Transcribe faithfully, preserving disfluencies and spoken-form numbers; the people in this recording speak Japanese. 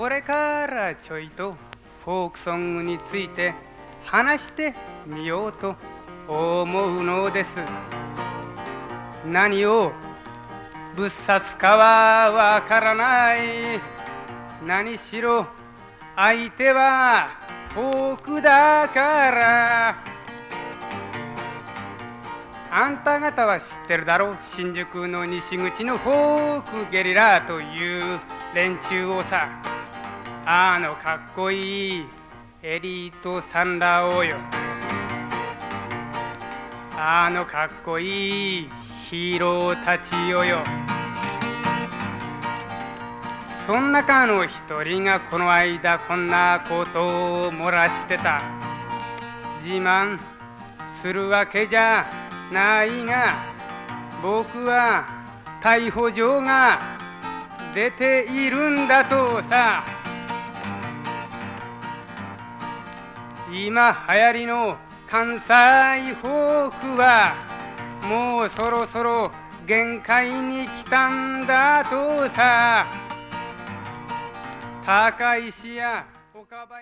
これからちょいとフォークソングについて話してみようと思うのです。何をぶっ刺すかはわからない。何しろ相手はフォークだから。あんた方は知ってるだろう。新宿の西口のフォークゲリラという連中をさ。あのかっこいいエリートサンダーをよ。あのかっこいいヒーローたちよよ。そん中の一人がこの間こんなことを漏らしてた。自慢するわけじゃないが、僕は逮捕状が出ているんだとさ。今流行りの関西フォークはもうそろそろ限界に来たんだとさ。高石や岡林